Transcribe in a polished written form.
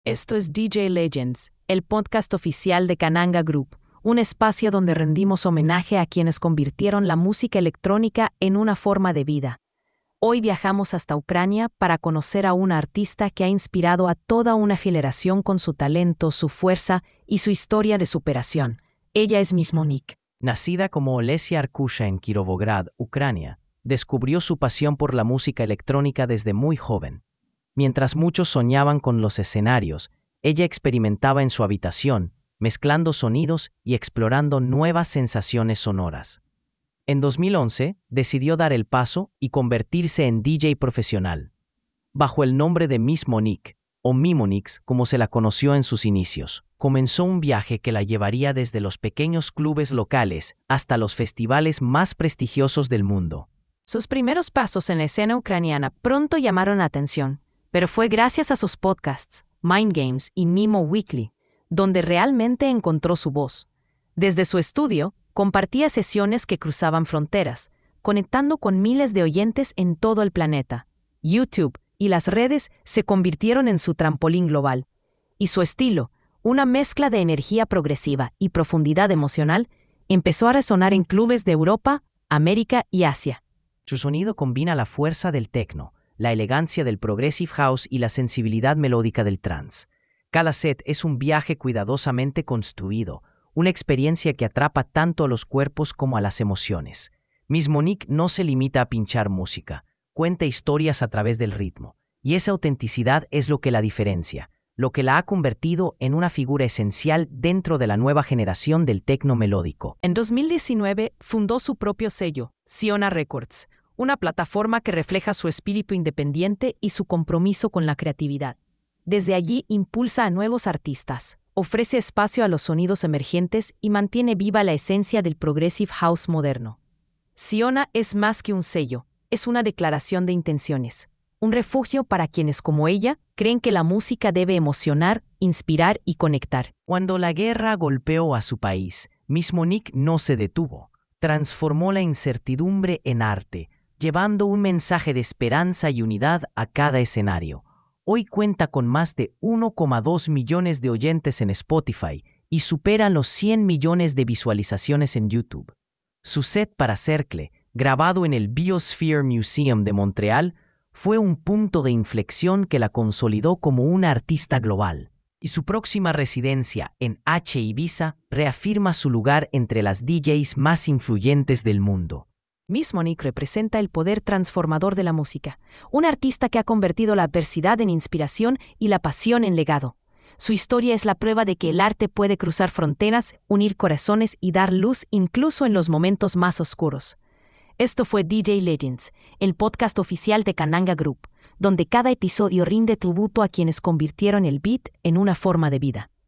Esto es DJ Legends, el podcast oficial de Kananga Group, un espacio donde rendimos homenaje a quienes convirtieron la música electrónica en una forma de vida. Hoy viajamos hasta Ucrania para conocer a una artista que ha inspirado a toda una generación con su talento, su fuerza y su historia de superación. Ella es Miss Monique. Nacida como Olesia Arkusha en Kirovograd, Ucrania, descubrió su pasión por la música electrónica desde muy joven. Mientras muchos soñaban con los escenarios, ella experimentaba en su habitación, mezclando sonidos y explorando nuevas sensaciones sonoras. En 2011, decidió dar el paso y convertirse en DJ profesional, bajo el nombre de Miss Monique, o Mimonix como se la conoció en sus inicios. Comenzó un viaje que la llevaría desde los pequeños clubes locales hasta los festivales más prestigiosos del mundo. Sus primeros pasos en la escena ucraniana pronto llamaron la atención, pero fue gracias a sus podcasts, Mind Games y Nemo Weekly, donde realmente encontró su voz. Desde su estudio, compartía sesiones que cruzaban fronteras, conectando con miles de oyentes en todo el planeta. YouTube y las redes se convirtieron en su trampolín global, y su estilo, una mezcla de energía progresiva y profundidad emocional, empezó a resonar en clubes de Europa, América y Asia. Su sonido combina la fuerza del techno, la elegancia del progressive house y la sensibilidad melódica del trance. Cada set es un viaje cuidadosamente construido, una experiencia que atrapa tanto a los cuerpos como a las emociones. Miss Monique no se limita a pinchar música, cuenta historias a través del ritmo, y esa autenticidad es lo que la diferencia, lo que la ha convertido en una figura esencial dentro de la nueva generación del techno melódico. En 2019 fundó su propio sello, Siona Records, una plataforma que refleja su espíritu independiente y su compromiso con la creatividad. Desde allí impulsa a nuevos artistas, ofrece espacio a los sonidos emergentes y mantiene viva la esencia del progressive house moderno. Siona es más que un sello, es una declaración de intenciones, un refugio para quienes como ella creen que la música debe emocionar, inspirar y conectar. Cuando la guerra golpeó a su país, Miss Monique no se detuvo. Transformó la incertidumbre en arte, llevando un mensaje de esperanza y unidad a cada escenario. Hoy cuenta con más de 1,2 millones de oyentes en Spotify y supera los 100 millones de visualizaciones en YouTube. Su set para Cercle, grabado en el Biosphere Museum de Montreal, fue un punto de inflexión que la consolidó como una artista global. Y su próxima residencia en H Ibiza reafirma su lugar entre las DJs más influyentes del mundo. Miss Monique representa el poder transformador de la música, una artista que ha convertido la adversidad en inspiración y la pasión en legado. Su historia es la prueba de que el arte puede cruzar fronteras, unir corazones y dar luz incluso en los momentos más oscuros. Esto fue DJ Legends, el podcast oficial de Kananga Group, donde cada episodio rinde tributo a quienes convirtieron el beat en una forma de vida.